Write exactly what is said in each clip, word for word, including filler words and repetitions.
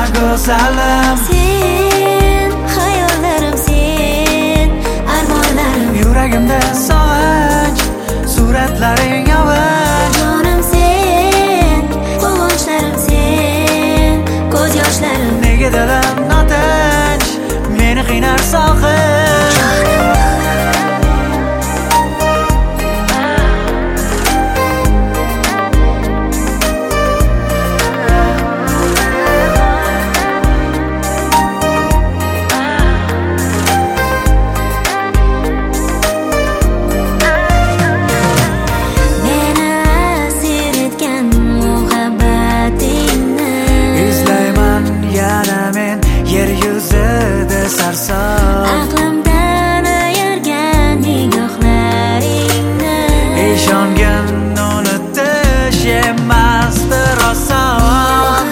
go'zalim, sen hayollarim, sen armonlarim, yuragimda sog'inch, suratlaring yovich. jonim sen, quvonchlarim sen, ko'z yoshlarim. Nega dilim notinch, meni qiynar sog'inch. Aqlimdan ayirgan nigohlaringni, ishongin unutish emasdir oson.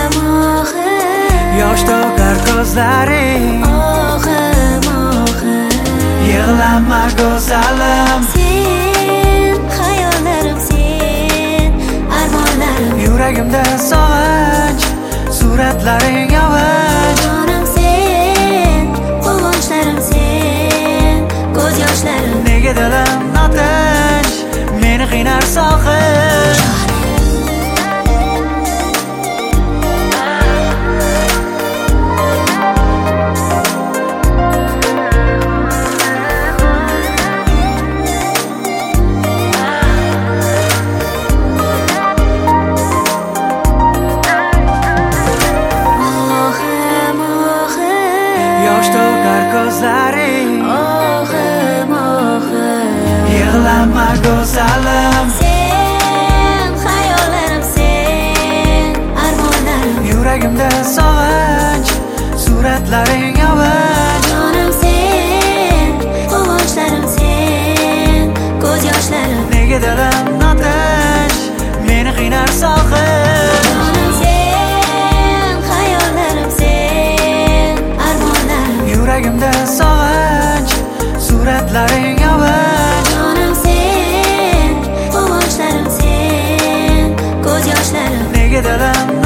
Yosh to'kar ko'zlaring, ohim ohim, yig'lama go'zalim, sen hayollarim, sen armonlarim, yuragimda sog'inch, suratlaring yovich. jonim sen, quvonchlarim sen, ko'z yoshlarim. Nega dilim notinch, meni qiynar sog'inch. Yosh to'kar ko'zlaring, Ohim ohim, yig'lama go'zalim, sen hayollarim, sen armonlarim, yuragimda sog'inch, suratlaring yovich. jonim sen, quvonchlarim sen, ko'z yoshlarim. Nega dilim notinch, meni qiynar sog'inch. Jonim sen, hayollarim sen armonlarim, Yuragimda sog'inch, suratlaring yovich. jonim sen, quvonchlarim sen, ko'z yoshlarim. Nega dilim